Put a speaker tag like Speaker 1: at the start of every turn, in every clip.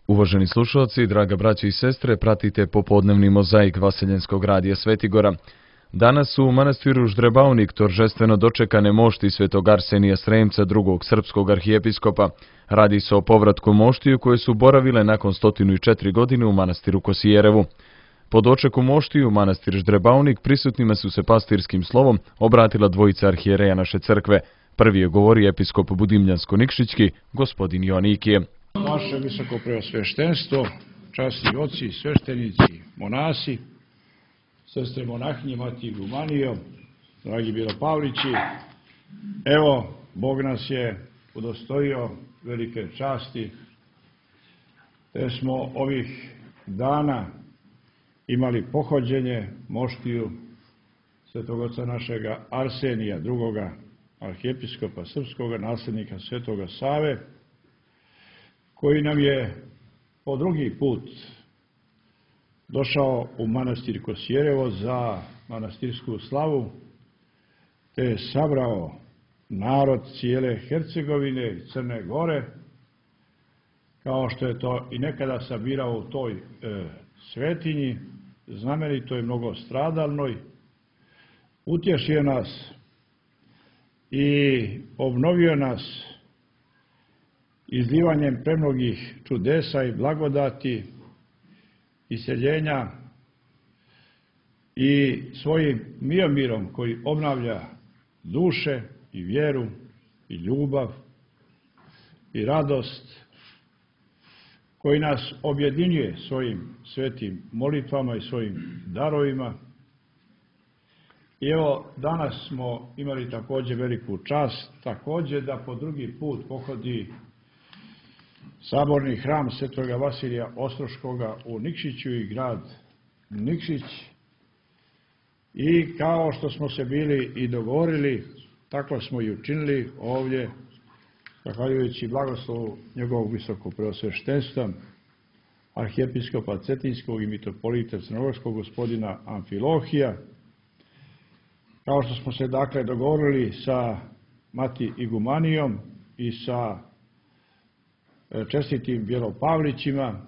Speaker 1: Uvaženi slušalci, draga braćo i sestre, pratite popodnevni mozaik Vaseljenskog radija Svetigora. Danas su u manastiru Ždrebaunik toržestveno dočekane mošti svetog Arsenija Sremca, drugog srpskog arhijepiskopa. Radi se o povratku moštiju koje su boravile nakon 104 godine u manastiru Kosijerevu. Po dočeku moštiju manastir Ždrebaunik prisutnima su se pastirskim slovom obratila dvojica arhijereja naše crkve. Prvi je govorio episkop Budimljansko-Nikšićki, gospodin Joanikije.
Speaker 2: Vaše visoko preosveštenstvo, časni oci, sveštenici, monasi, sestre monahinje, mati Igumanijo, dragi Bijelopavlići, evo, Bog nas je udostojio velike časti, te smo ovih dana imali pohođenje moštiju svetog oca našega Arsenija, drugoga arhijepiskopa srpskoga, nasljednika svetoga Save, koji nam je po drugi put došao u manastir Kosijerevo za manastirsku slavu, te je sabrao narod cijele Hercegovine i Crne Gore, kao što je to i nekada sabirao u toj svetinji, znamenitoj, mnogo stradalnoj, utješio nas i obnovio nas izlivanjem premnogih čudesa i blagodati, iseljenja i svojim miomirom koji obnavlja duše i vjeru i ljubav i radost, koji nas objedinjuje svojim svetim molitvama i svojim darovima. I evo, danas smo imali također veliku čast, također da po drugi put pohodi saborni hram svetoga Vasilija Ostroškoga u Nikšiću i grad Nikšić. I kao što smo se bili i dogovorili, tako smo i učinili ovdje, zahvaljujući blagoslovu njegovog visokog preosveštenstva, arhijepiskopa Cetinskog i mitropolita crnogorskog gospodina Amfilohija. Kao što smo se dakle dogovorili sa mati Igumanijom i sa čestitim Bijelopavlićima,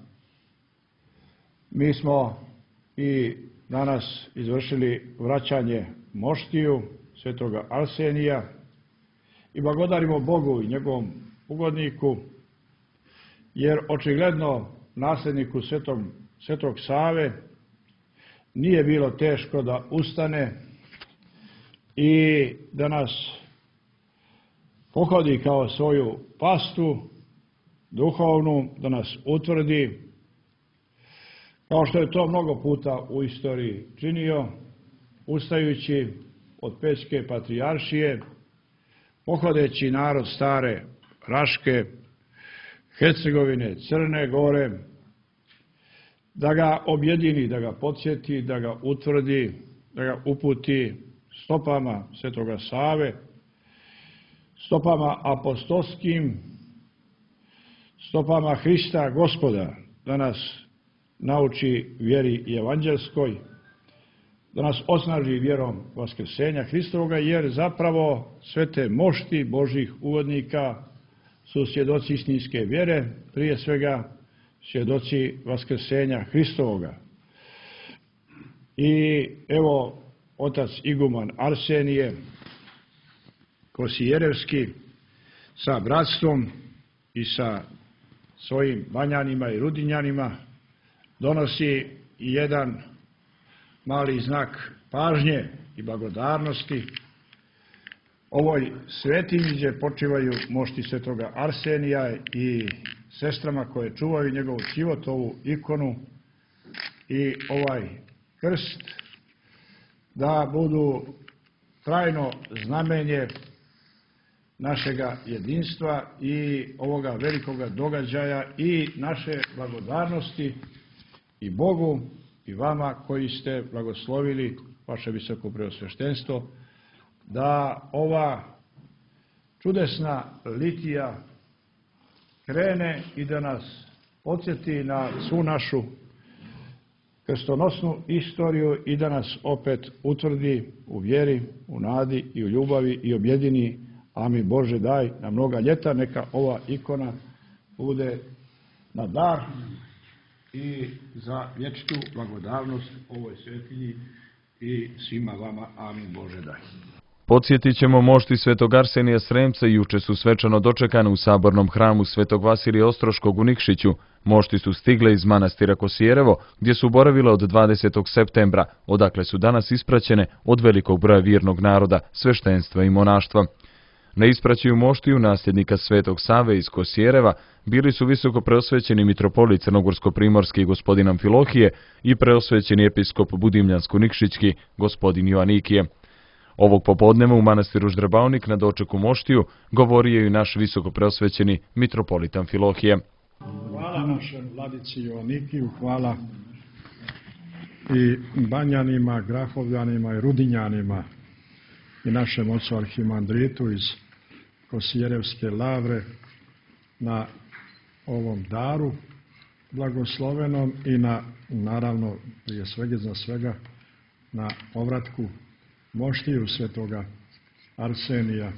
Speaker 2: mi smo i danas izvršili vraćanje moštiju svetoga Arsenija i blagodarimo Bogu i njegovom ugodniku, jer očigledno nasljedniku svetog Save nije bilo teško da ustane i da nas pohodi kao svoju pastu duhovnu, da nas utvrdi, kao što je to mnogo puta u istoriji činio, ustajući od Pećke patrijaršije, pohodeći narod stare Raške, Hercegovine, Crne Gore, da ga objedini, da ga podsjeti, da ga utvrdi, da ga uputi stopama svetoga Save, stopama apostolskim, stopama Hrista Gospoda, da nas nauči vjeri i evanđelskoj, da nas osnaži vjerom vaskrsenja Hristovoga, jer zapravo sve te mošti Božih ugodnika su svjedoci istinske vjere, prije svega svjedoci vaskrsenja Hristovoga. I evo, otac Iguman Arsenije Kosijerevski sa bratstvom i sa svojim Banjanima i Rudinjanima donosi jedan mali znak pažnje i blagodarnosti ovoj svetinji gdje počivaju mošti svetoga Arsenija i sestrama koje čuvaju njegov život, ovu ikonu i ovaj krst, da budu trajno znamenje našega jedinstva i ovoga velikoga događaja i naše blagodarnosti i Bogu i vama koji ste blagoslovili vaše visoko preosveštenstvo, da ova čudesna litija krene i da nas podsjeti na svu našu krstonosnu istoriju i da nas opet utvrdi u vjeri, u nadi i u ljubavi i objedini. Amin Bože, daj na mnoga ljeta, neka ova ikona bude na dar i za vječnu blagodavnost ovoj svetinji i svima vama. Amin Bože daj.
Speaker 1: Podsjetit ćemo mošti Svetog Arsenija Sremca juče su svečano dočekane u sabornom hramu Svetog Vasilija Ostroškog u Nikšiću. Mošti su stigle iz manastira Kosijerevo, gdje su boravile od 20. septembra, odakle su danas ispraćene od velikog broja vjernog naroda, sveštenstva i monaštva. Na ispraćaju moštiju nasljednika Svetog Save iz Kosjereva bili su visoko preosvećeni mitropolit crnogorsko-primorski gospodin Amfilohije i preosvećeni episkop budimljansko-nikšićki gospodin Joanikije. Ovog popodneva u manastiru Ždrebavnik na dočeku moštiju govorio je i naš visoko preosvećeni mitropolit Amfilohije.
Speaker 2: Hvala našem vladici Joanikiju, hvala i Banjanima, Grahovljanima i Rudinjanima i našem ocu arhimandritu iz Kosijerevske lavre na ovom daru blagoslovenom i na, naravno, prije svega za svega, na povratku moštiju Svetoga Arsenija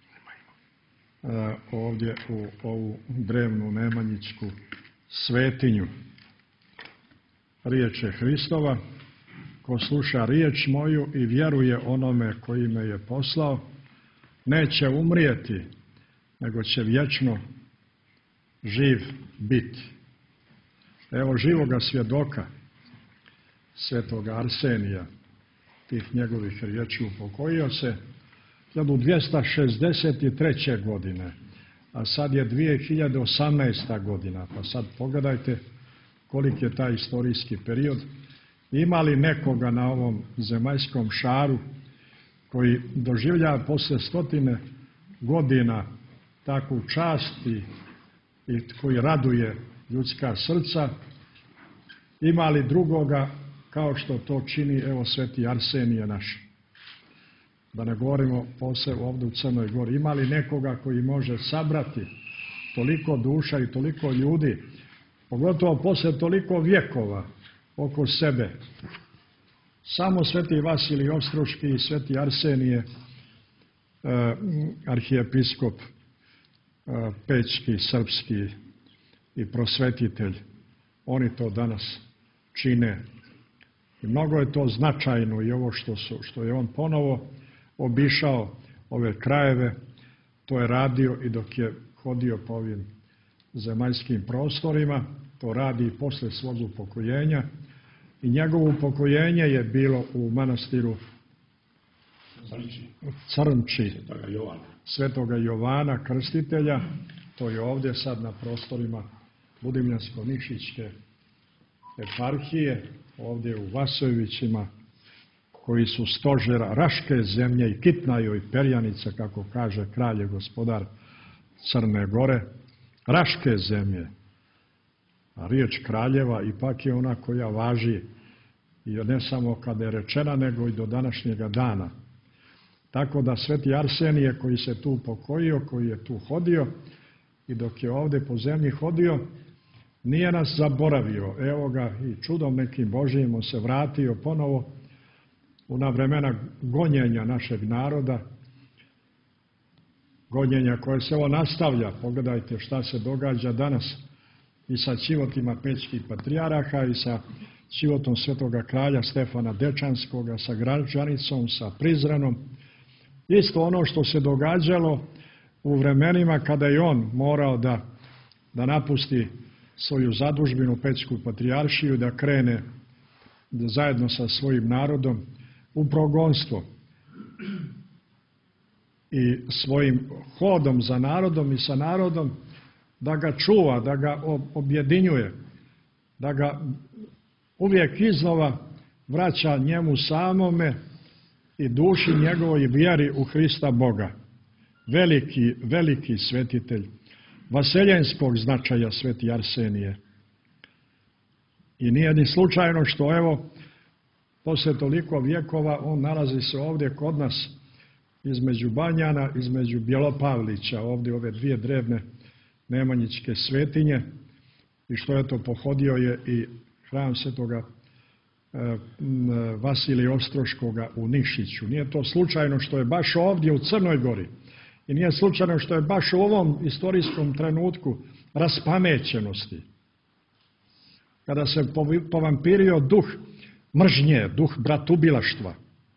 Speaker 2: ovdje u ovu drevnu nemanjičku svetinju. Riječ je Hristova, ko sluša riječ moju i vjeruje onome koji me je poslao, neće umrijeti, nego će vječno živ biti. Evo živoga svjedoka Svetoga Arsenija, tih njegovih riječi, upokojio se 1263. godine, a sad je 2018. godina, pa sad pogledajte koliki je taj istorijski period. Ima li nekoga na ovom zemaljskom šaru koji doživljava posle 100 godina takvu čast i koji raduje ljudska srca? Ima li drugoga kao što to čini, evo, Sveti Arsenije naš? Da ne govorimo posebno ovdje u Crnoj Gori. Ima li nekoga koji može sabrati toliko duša i toliko ljudi, pogotovo posle toliko vjekova oko sebe? Samo Sveti Vasilij Ostroški i Sveti Arsenije, arhijepiskop Pećki, srpski i prosvetitelj, oni to danas čine. I mnogo je to značajno i ovo što je on ponovo obišao ove krajeve, to je radio i dok je hodio po ovim zemaljskim prostorima, to radi i posle svog upokojenja. I njegovo upokojenje je bilo u manastiru Crnči Svetoga Jovana Krstitelja, to je ovdje sad na prostorima Budimljansko-nikšićke eparhije, ovdje u Vasojevićima, koji su stožera Raške zemlje i Kitnajo i Perjanica, kako kaže kralj gospodar Crne Gore, Raške zemlje. A riječ kraljeva ipak je ona koja važi i ne samo kada je rečena, nego i do današnjega dana. Tako da Sveti Arsenije koji se tu upokojio, koji je tu hodio i dok je ovdje po zemlji hodio, nije nas zaboravio. Evo ga i čudom nekim Božijim on se vratio ponovo u ona vremena gonjenja našeg naroda, gonjenja koje se ovo nastavlja. Pogledajte šta se događa danas i sa ćivotima pećkih patrijaraha i sa ćivotom svetoga kralja Stefana Dečanskoga, sa Gračanicom, sa Prizrenom. Isto ono što se događalo u vremenima kada je on morao da napusti svoju zadužbinu Pećku patrijaršiju, da krene zajedno sa svojim narodom u progonstvo i svojim hodom za narodom i sa narodom da ga čuva, da ga objedinjuje, da ga uvijek iznova vraća njemu samome i duši njegovoj vjeri u Hrista Boga. Veliki svetitelj, vaseljenskog značaja Sveti Arsenije. I nije ni slučajno što, evo, posle toliko vjekova on nalazi se ovdje kod nas između Banjana, između Bjelopavlića, ovdje ove dvije drevne nemanjičke svetinje, i što je to pohodio je i hram Svetoga Vasilija Ostroškoga u Nikšiću. Nije to slučajno što je baš ovdje u Crnoj Gori i nije slučajno što je baš u ovom istorijskom trenutku raspamećenosti, kada se povampirio duh mržnje, duh bratubilaštva,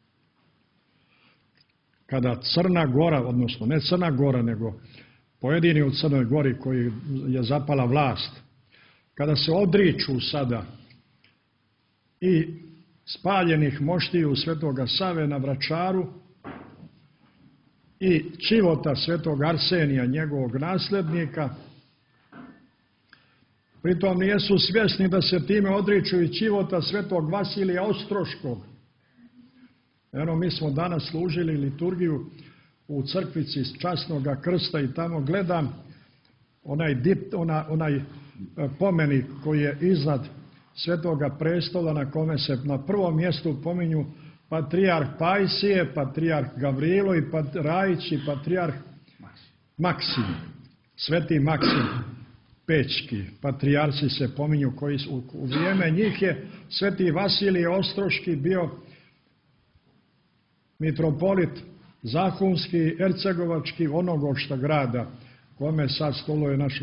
Speaker 2: kada Crna Gora, odnosno ne Crna Gora, nego pojedini u Crnoj Gori koji je zapala vlast, kada se odriču sada i spaljenih moštiju Svetoga Save na Vračaru i čivota Svetog Arsenija, njegovog nasljednika, pritom nijesu svjesni da se time odriču i čivota Svetog Vasilija Ostroškog. Eno, mi smo danas služili liturgiju u crkvici Časnoga Krsta i tamo gledam onaj pomenik koji je iznad Svetoga prestola, na kome se na prvom mjestu pominju patrijarh Pajsije, patrijarh Gavrilo i Rajić i patrijarh Maksim, Sveti Maksim Pečki. Patrijarci se pominju koji u vrijeme njih je Sveti Vasilij Ostroški bio mitropolit Zahumski, Ercegovački, Onogošta grada, kome sad stoluje naš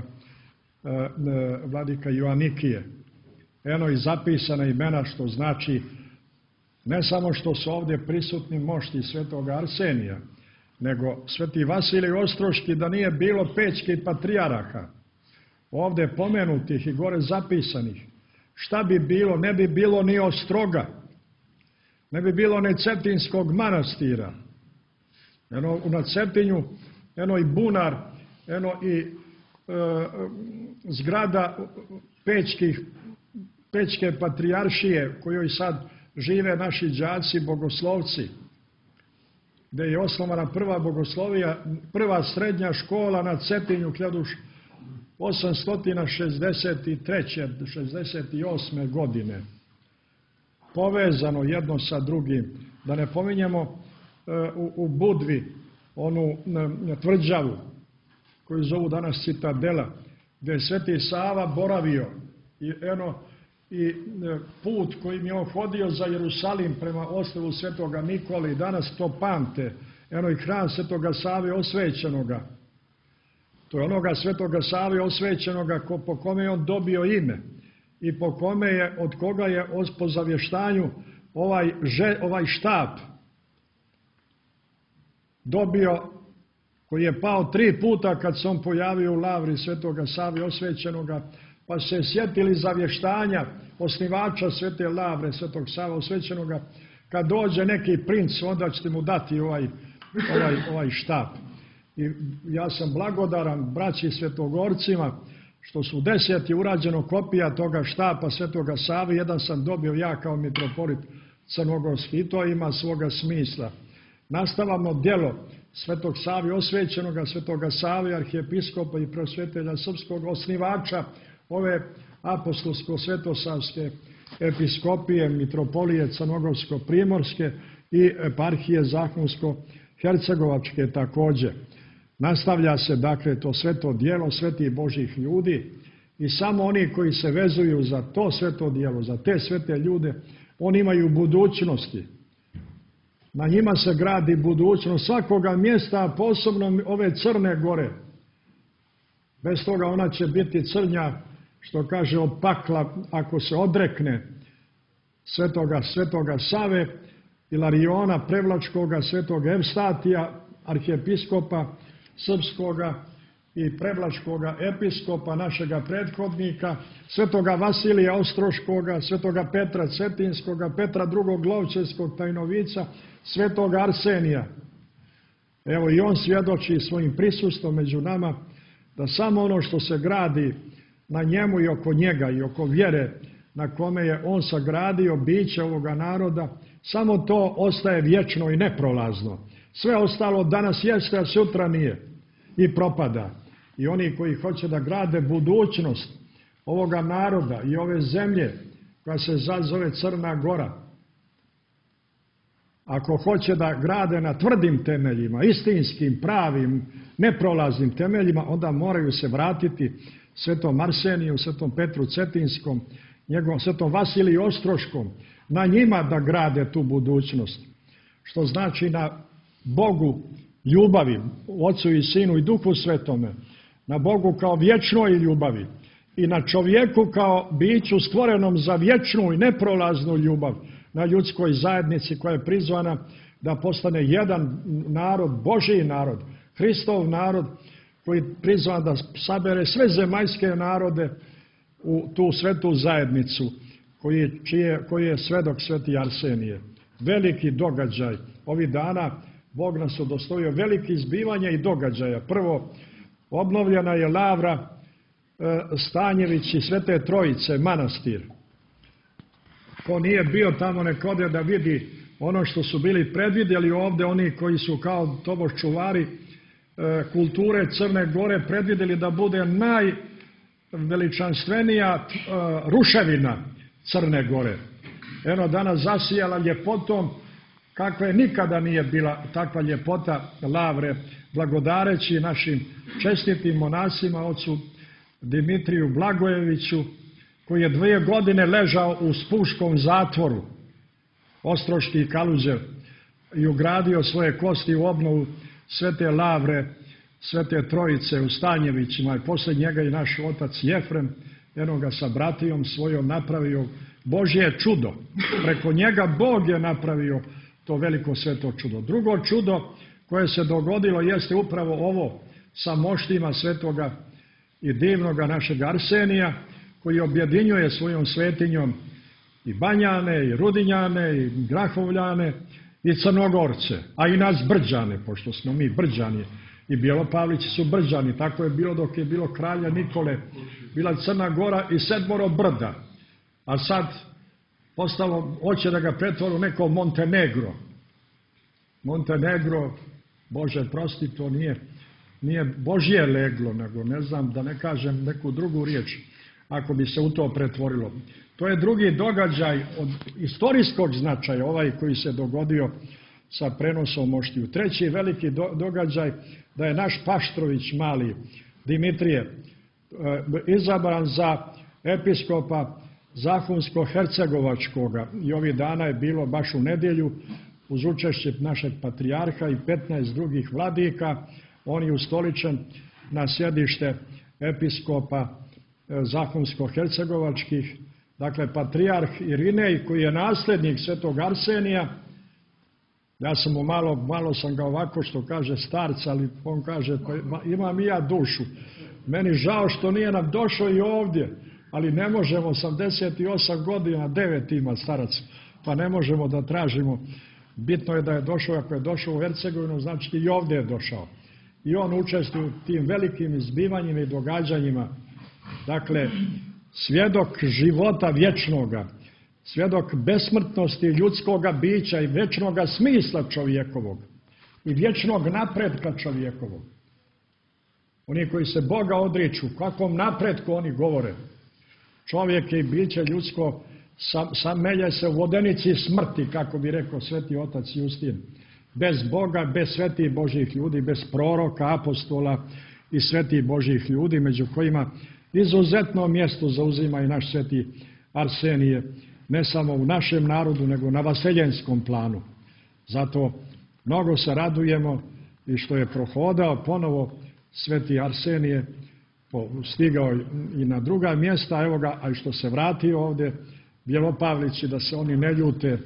Speaker 2: vladika Joanikije. Eno i zapisana imena, što znači ne samo što su ovdje prisutni mošti Svetoga Arsenija, nego Sveti Vasilij Ostroški, da nije bilo pečkih patrijaraha, ovdje pomenutih i gore zapisanih, šta bi bilo? Ne bi bilo ni Ostroga, ne bi bilo ni Cetinskog manastira. Eno na Cetinju, eno i bunar, eno i zgrada Pečke patrijaršije, kojoj sad žive naši đaci bogoslovci, gdje je osnovana prva srednja škola na Cetinju 1863. 68. godine. Povezano jedno sa drugim. Da ne pominjemo u Budvi onu tvrđavu koju zovu danas Citadela, gdje je Sveti Sava boravio i put kojim je on hodio za Jerusalim prema ostavu Svetoga Nikole, i danas to pamte. Eno i hram Svetoga Save osvećenoga. To je onoga Svetoga Save osvećenoga po kome je on dobio ime i po kome je, od koga je po zavještanju ovaj štap dobio, koji je pao 3 puta kad se on pojavio u lavri Svetoga Save osvećenoga, pa se sjetili zavještanja osnivača Svete lavre Svetog Save osvećenoga, kad dođe neki princ, onda ćete mu dati ovaj štap. I ja sam blagodaran braći svetogorcima što su 10 urađeno kopija toga štapa Svetoga Save, jedan sam dobio ja kao mitropolit crnogorski, i to ima svoga smisla. Nastavamo djelo Svetog Save osvećenoga, Svetoga Save, arhijepiskopa i prosvjetelja srpskog, osnivača ove apostolsko-svetosavske episkopije, mitropolije crnogorsko-primorske i eparhije Zahumsko-hercegovačke također. Nastavlja se dakle to sveto djelo svetih Božjih ljudi i samo oni koji se vezuju za to sveto djelo, za te svete ljude, oni imaju budućnosti. Na njima se gradi budućnost svakoga mjesta, a posebno ove Crne Gore. Bez toga ona će biti crnja, što kaže, od pakla ako se odrekne Svetoga Save, Ilariona Prevlačkoga, Svetog Evstatija, arhijepiskopa srpskoga i prevlačkoga episkopa, našega prethodnika, Svetoga Vasilija Ostroškoga, Svetoga Petra Cetinskoga, Petra II. Glovčevskog tajnovica, Svetoga Arsenija. Evo i on svjedoči svojim prisustvom među nama da samo ono što se gradi na njemu i oko njega i oko vjere na kome je on sagradio biće ovoga naroda, samo to ostaje vječno i neprolazno. Sve ostalo danas jeste, a sutra nije i propada. I oni koji hoće da grade budućnost ovoga naroda i ove zemlje koja se zove Crna Gora, ako hoće da grade na tvrdim temeljima, istinskim, pravim, neprolaznim temeljima, onda moraju se vratiti Svetom Arseniju, Svetom Petru Cetinskom, Svetom Vasiliju Ostroškom, na njima da grade tu budućnost. Što znači na Bogu ljubavi, Otcu i Sinu i Duhu Svetome, na Bogu kao vječnoj ljubavi i na čovjeku kao biću stvorenom za vječnu i neprolaznu ljubav, na ljudskoj zajednici koja je prizvana da postane jedan narod, Božji narod, Hristov narod, koji je prizvan da sabere sve zemaljske narode u tu svetu zajednicu koji je svedok sveti Arsenije. Veliki događaj. Ovih dana Bog nas udostojio velikih zbivanja i događaja. Prvo, obnovljena je lavra Stanjević i Svete Trojice, manastir. Ko nije bio tamo, nek ode da vidi ono što su bili predvidjeli ovdje, oni koji su kao tobož čuvari kulture Crne Gore predvidjeli da bude najveličanstvenija ruševina Crne Gore. Eno danas zasijala ljepotom kakva nikada nije bila takva ljepota lavre, blagodareći našim čestitim monasima, ocu Dimitriju Blagojeviću, koji je 2 godine ležao u Spuškom zatvoru, Ostroški i Kaluđer, i ugradio svoje kosti u obnovu Svete lavre, Svete Trojice u Stanjevićima, i poslije njega i naš otac Jefrem, eno ga sa bratijom svojom napravio Božje čudo. Preko njega Bog je napravio to veliko sveto čudo. Drugo čudo koje se dogodilo jeste upravo ovo sa moštima svetoga i divnoga našeg Arsenija, koji objedinjuje svojom svetinjom i Banjane, i Rudinjane, i Grahovljane, i Crnogorce, a i nas Brđane, pošto smo mi Brđani, i Bjelopavlići su Brđani. Tako je bilo dok je bilo kralja Nikole, bila Crna Gora i 7 brda, a sad postalo, hoće da ga pretvore u neko Montenegro. Montenegro, Bože prosti, to nije Božje leglo, nego ne znam, da ne kažem neku drugu riječ, ako bi se u to pretvorilo. To je drugi događaj od istorijskog značaja, ovaj koji se dogodio sa prenosom moštiju. Treći veliki događaj, da je naš Paštrović mali, Dimitrije, izabran za episkopa Zahumsko-Hercegovačkoga, i ovih dana je bilo baš u nedjelju, uz učešće našeg patrijarha i 15 drugih vladika, on je ustoličen na sjedište episkopa Zahumsko-Hercegovačkih. Dakle, patrijarh Irinej, koji je nasljednik svetog Arsenija, ja sam mu malo sam ga ovako, što kaže, starca, ali on kaže, pa imam i ja dušu. Meni žao što nije nam došao i ovdje, ali ne možemo, 88 godina, 9 ima starac, pa ne možemo da tražimo. Bitno je da je došao, ako je došao u Hercegovinu, znači i ovdje je došao. I on učestvuje u tim velikim izbivanjima i događanjima. Dakle, svjedok života vječnoga, svjedok besmrtnosti ljudskoga bića i vječnoga smisla čovjekovog i vječnog napretka čovjekovog. Oni koji se Boga odriču, kakvom napretku oni govore. Čovjek je i biće ljudsko, samelje se u vodenici smrti, kako bi rekao sveti otac Justin. Bez Boga, bez svetih Božjih ljudi, bez proroka, apostola i svetih Božjih ljudi, među kojima izuzetno mjesto zauzima i naš sveti Arsenije, ne samo u našem narodu, nego na vaseljenskom planu. Zato mnogo se radujemo i što je prohodao ponovo sveti Arsenije, stigao i na druga mjesta, evo ga, a i što se vratio ovdje Bjelopavlići, da se oni ne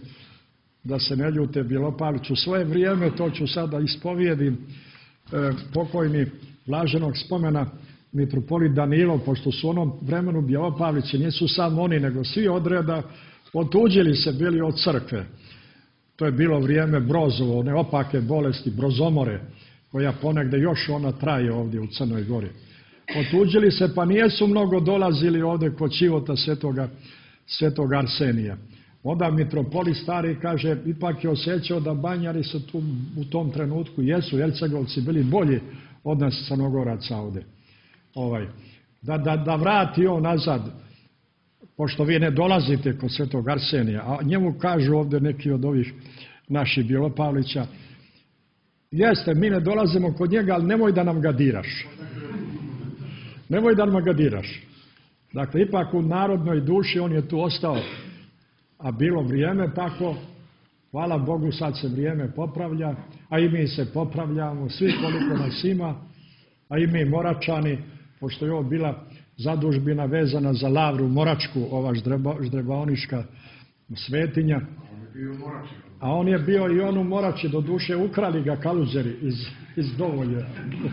Speaker 2: ljute, Bjelopavlić. U svoje vrijeme, to ću sada ispovijedim, pokojni blaženog spomena mitropolit Danilo, pošto su u onom vremenu Bjelopavlići, nisu samo oni, nego svi odreda, otuđili se bili od crkve. To je bilo vrijeme Brozovo, one opake bolesti, brozomore, koja ponegde još ona traje ovdje u Crnoj Gori. Otuđili se, pa nijesu mnogo dolazili ovdje kod čivota svetog Arsenija. Onda mitropolit stari kaže, ipak je osjećao da Banjari su tu u tom trenutku, jesu Hercegovci bili bolji od nas Crnogoraca ovdje. Da vrati on nazad, pošto vi ne dolazite kod svetog Arsenija, a njemu kažu ovdje neki od ovih naših Bjelopavlića, jeste, mi ne dolazimo kod njega, ali nemoj da nam ga diraš. Nemoj da nam ga diraš. Dakle, ipak u narodnoj duši on je tu ostao, a bilo vrijeme tako, hvala Bogu, sad se vrijeme popravlja, a i mi se popravljamo, svi koliko nas ima, a i mi Moračani, pošto je ovo bila zadužbina vezana za Lavru Moračku, ova ždrebaonička svetinja. A on je bio i on u Morači, do duše ukrali ga kaluzeri iz Dovolje.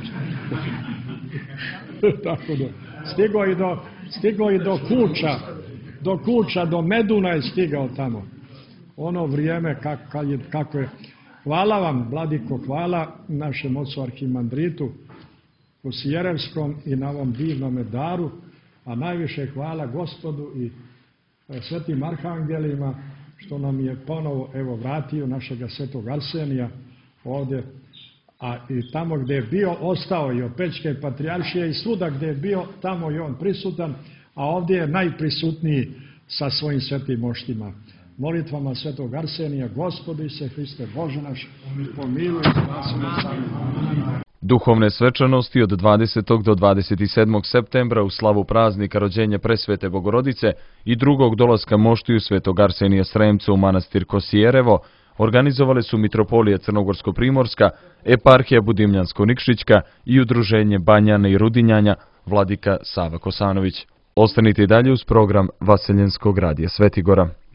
Speaker 2: Tako da, stigao i do Kuča, do Meduna je stigao tamo. Ono vrijeme kako je. Hvala vam, vladiko, hvala našem ocu arhimandritu Kosijerevskom i na ovom divnom daru, a najviše hvala Gospodu i svetim arhangelima što nam je ponovo vratio našega svetog Arsenija ovdje, a i tamo gdje je bio ostao i od Pećke patrijaršije i svuda gdje je bio, tamo je on prisutan, a ovdje je najprisutniji sa svojim svetim moštima. Molitvama svetog Arsenija, Gospodi Isuse Hriste, Bože naš, pomiluj, spasi nas sami.
Speaker 1: Duhovne svečanosti od 20. do 27. septembra u slavu praznika rođenja presvete Bogorodice i drugog dolaska moštiju svetog Arsenija Sremca u manastir Kosijerevo organizovale su Mitropolija Crnogorsko-Primorska, Eparhija Budimljansko-Nikšićka i Udruženje Banjana i Rudinjanja vladika Sava Kosanović. Ostanite i dalje uz program Vaseljenskog radija Svetigora.